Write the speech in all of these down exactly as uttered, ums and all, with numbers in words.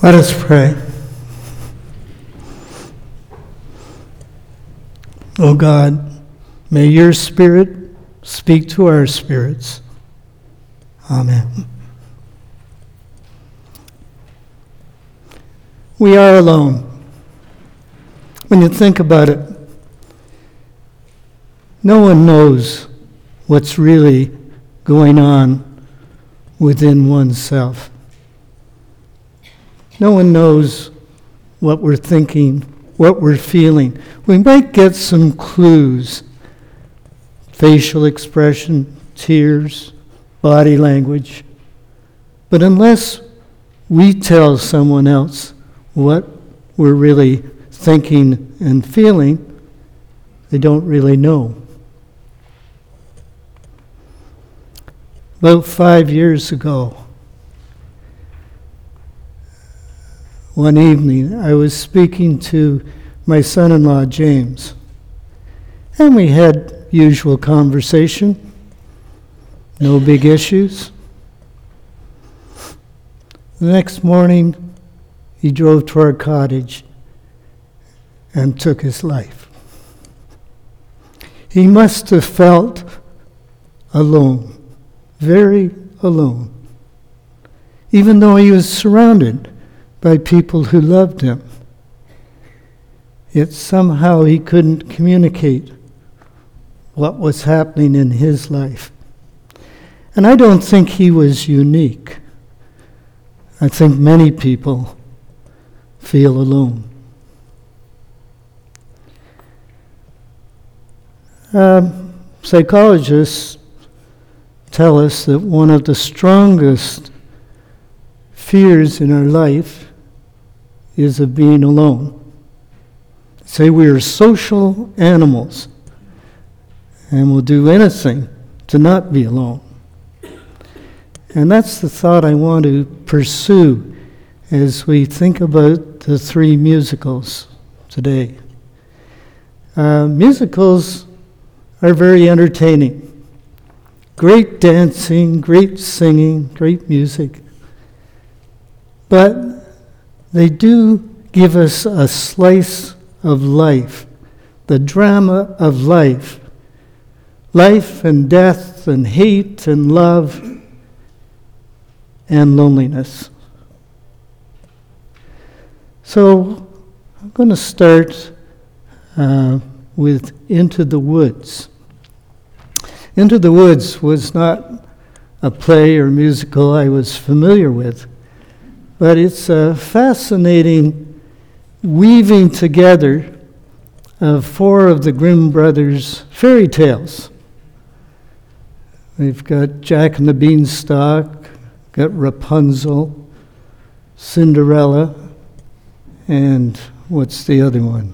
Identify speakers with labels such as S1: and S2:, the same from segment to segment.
S1: Let us pray. O God, may your Spirit speak to our spirits. Amen. We are alone. When you think about it, no one knows what's really going on within oneself. No one knows what we're thinking, what we're feeling. We might get some clues, facial expression, tears, body language, but unless we tell someone else what we're really thinking and feeling, they don't really know. About five years ago, one evening, I was speaking to my son-in-law, James, and we had usual conversation, no big issues. The next morning, he drove to our cottage and took his life. He must have felt alone, very alone, even though he was surrounded by people who loved him. Yet somehow he couldn't communicate what was happening in his life. And I don't think he was unique. I think many people feel alone. Um, psychologists tell us that one of the strongest fears in our life is of being alone. They say we are social animals and will do anything to not be alone. And that's the thought I want to pursue as we think about the three musicals today. Uh, musicals are very entertaining. Great dancing, great singing, great music. But they do give us a slice of life, the drama of life. Life and death and hate and love and loneliness. So I'm going to start uh, with Into the Woods. Into the Woods was not a play or musical I was familiar with, but it's a fascinating weaving together of four of the Grimm brothers' fairy tales. We've got Jack and the Beanstalk, got Rapunzel, Cinderella, and what's the other one?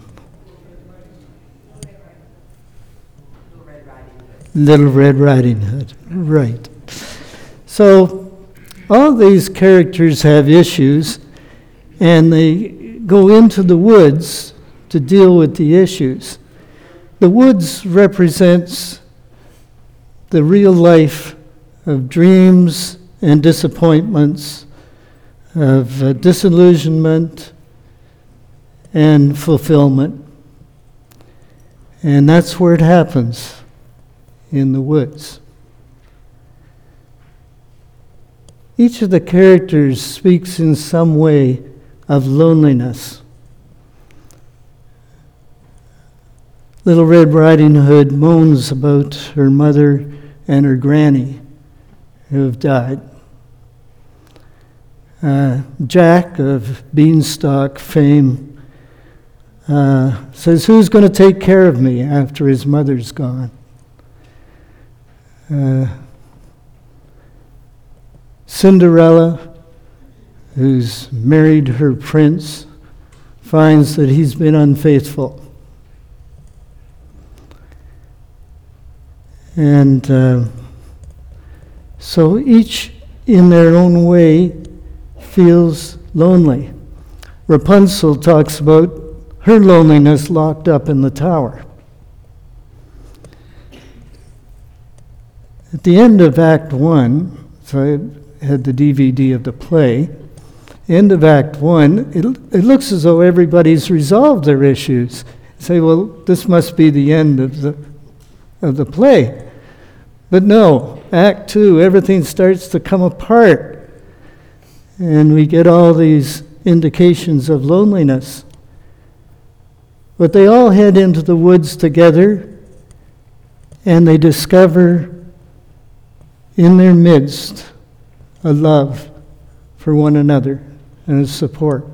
S1: Little Red Riding Hood. Right. So all these characters have issues, and they go into the woods to deal with the issues. The woods represents the real life of dreams and disappointments, of uh, disillusionment and fulfillment. And that's where it happens, in the woods. Each of the characters speaks in some way of loneliness. Little Red Riding Hood moans about her mother and her granny who have died. Uh, Jack of Beanstalk fame uh, says, who's going to take care of me after his mother's gone? Uh, Cinderella, who's married her prince, finds that he's been unfaithful. And uh, so each, in their own way, feels lonely. Rapunzel talks about her loneliness locked up in the tower. At the end of Act One, so I had the D V D of the play, end of Act One, it, it looks as though everybody's resolved their issues. You say, well, this must be the end of the of the play. But no, Act Two, everything starts to come apart. And we get all these indications of loneliness. But they all head into the woods together, and they discover in their midst a love for one another and a support.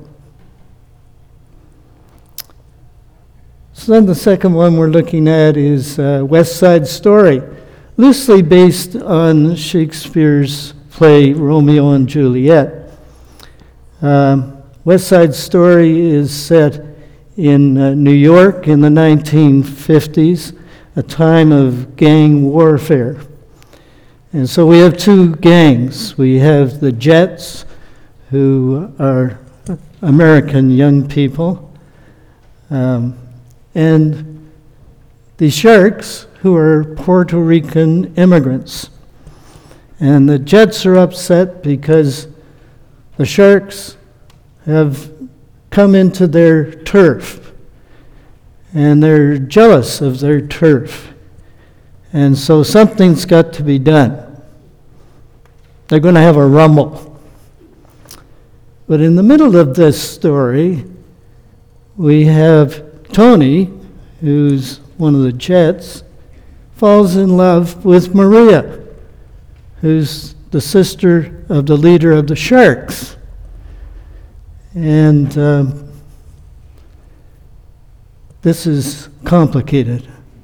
S1: So then the second one we're looking at is uh, West Side Story, loosely based on Shakespeare's play Romeo and Juliet. Um, West Side Story is set in uh, New York in the nineteen fifties, a time of gang warfare. And so we have two gangs. We have the Jets, who are American young people, um, and the Sharks, who are Puerto Rican immigrants. And the Jets are upset because the Sharks have come into their turf, and they're jealous of their turf. And so something's got to be done. They're going to have a rumble. But in the middle of this story, we have Tony, who's one of the Jets, falls in love with Maria, who's the sister of the leader of the Sharks. And um, this is complicated.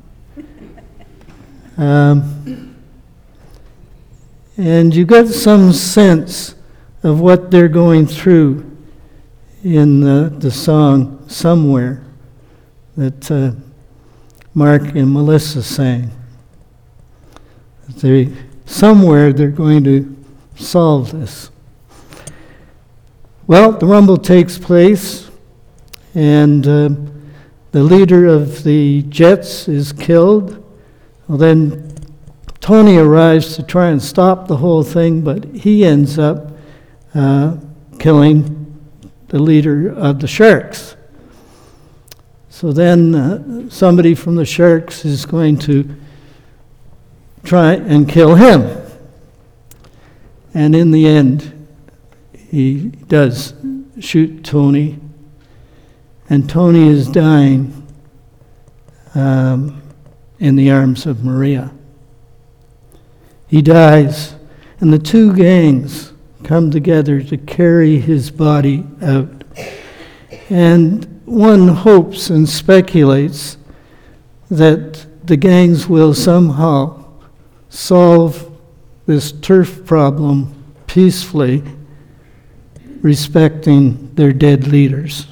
S1: Um, and you get some sense of what they're going through in the, the song Somewhere that uh, Mark and Melissa sang. They, somewhere they're going to solve this. Well, the rumble takes place, and uh, the leader of the Jets is killed. Well, then Tony arrives to try and stop the whole thing, but he ends up uh, killing the leader of the Sharks. So then uh, somebody from the Sharks is going to try and kill him. And in the end, he does shoot Tony, and Tony is dying um, in the arms of Maria. He dies, and the two gangs come together to carry his body out. And one hopes and speculates that the gangs will somehow solve this turf problem peacefully, respecting their dead leaders.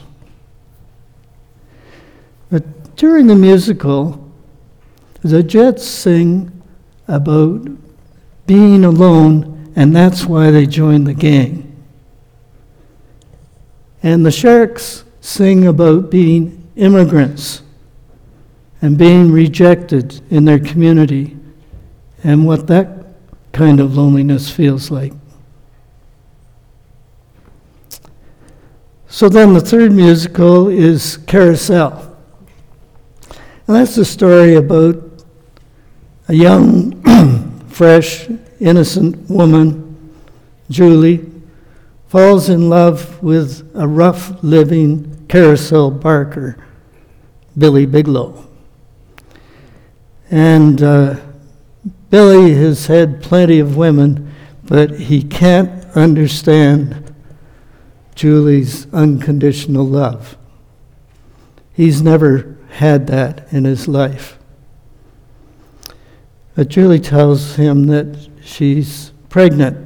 S1: But during the musical, the Jets sing about being alone, and that's why they joined the gang. And the Sharks sing about being immigrants and being rejected in their community and what that kind of loneliness feels like. So then the third musical is Carousel. And that's the story about a young, fresh, innocent woman, Julie, falls in love with a rough-living carousel barker, Billy Bigelow. And uh, Billy has had plenty of women, but he can't understand Julie's unconditional love. He's never had that in his life. But Julie tells him that she's pregnant.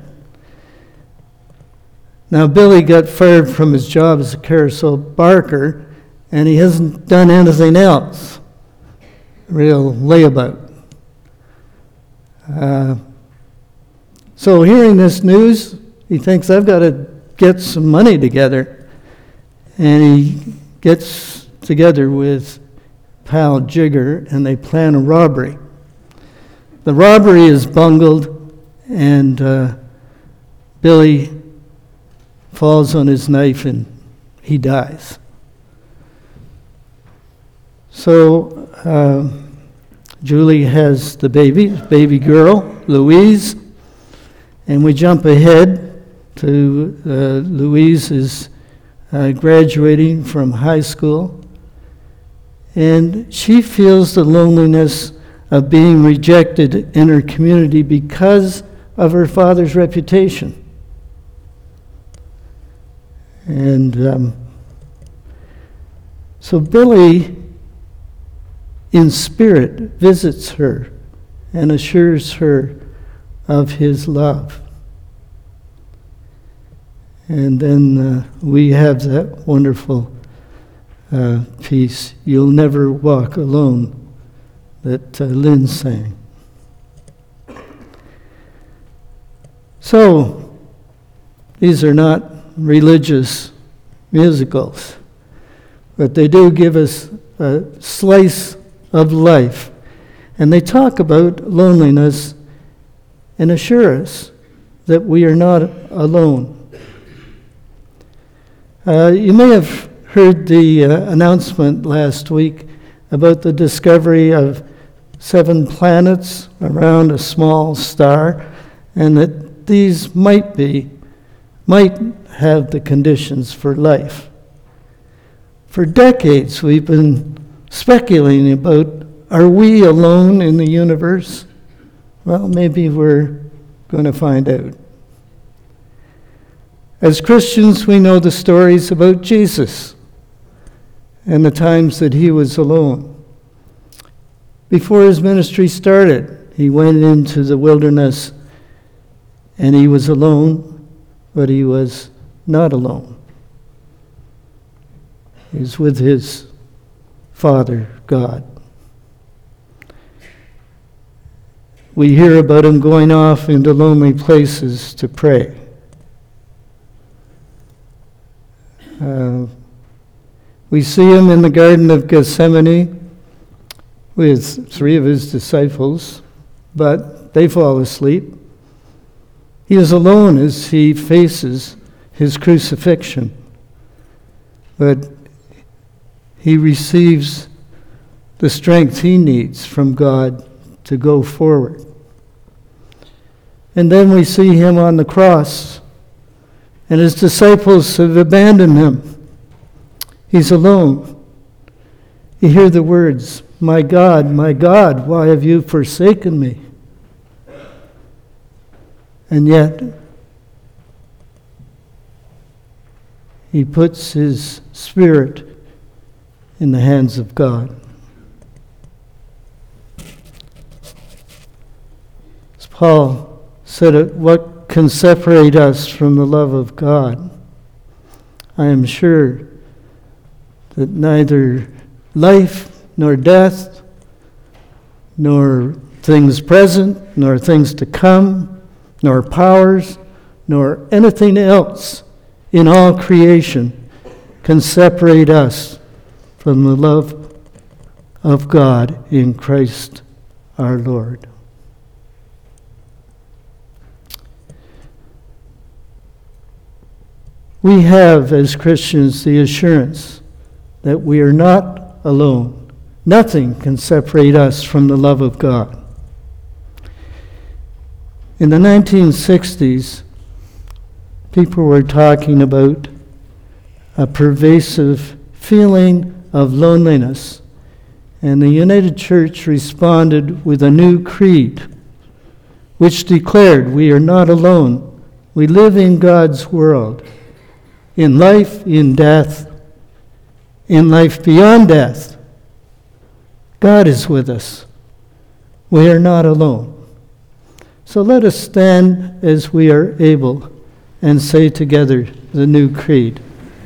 S1: Now, Billy got fired from his job as a carousel barker, and he hasn't done anything else. Real layabout. Uh, so hearing this news, he thinks, I've got to get some money together. And he gets together with pal Jigger, and they plan a robbery. The robbery is bungled, and uh, Billy falls on his knife and he dies. So uh, Julie has the baby, baby girl, Louise, and we jump ahead to uh, Louise is uh, graduating from high school, and she feels the loneliness of being rejected in her community because of her father's reputation. And um, so Billy, in spirit, visits her and assures her of his love. And then uh, we have that wonderful uh, piece, "You'll Never Walk Alone," that uh, Lynn sang. So, these are not religious musicals, but they do give us a slice of life. And they talk about loneliness and assure us that we are not alone. Uh, you may have heard the uh, announcement last week about the discovery of seven planets around a small star, and that these might be, might have the conditions for life. For decades, we've been speculating about, are we alone in the universe? Well, maybe we're going to find out. As Christians, we know the stories about Jesus and the times that he was alone. Before his ministry started, he went into the wilderness and he was alone, but he was not alone. He was with his Father, God. We hear about him going off into lonely places to pray. Uh, we see him in the Garden of Gethsemane with three of his disciples, but they fall asleep. He is alone as he faces his crucifixion, but he receives the strength he needs from God to go forward. And then we see him on the cross, and his disciples have abandoned him. He's alone. You hear the words, "My God, my God, why have you forsaken me?" And yet, he puts his spirit in the hands of God. As Paul said it, what can separate us from the love of God? I am sure that neither life nor death, nor things present, nor things to come, nor powers, nor anything else in all creation can separate us from the love of God in Christ our Lord. We have, as Christians, the assurance that we are not alone. Nothing can separate us from the love of God. In the nineteen sixties, people were talking about a pervasive feeling of loneliness, and the United Church responded with a new creed, which declared we are not alone. We live in God's world, in life, in death, in life beyond death. God is with us. We are not alone. So let us stand as we are able and say together the new creed.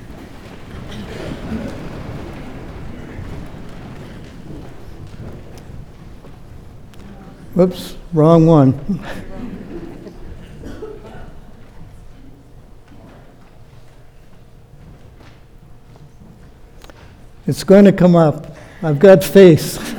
S1: Whoops, wrong one. It's going to come up. I've got faith.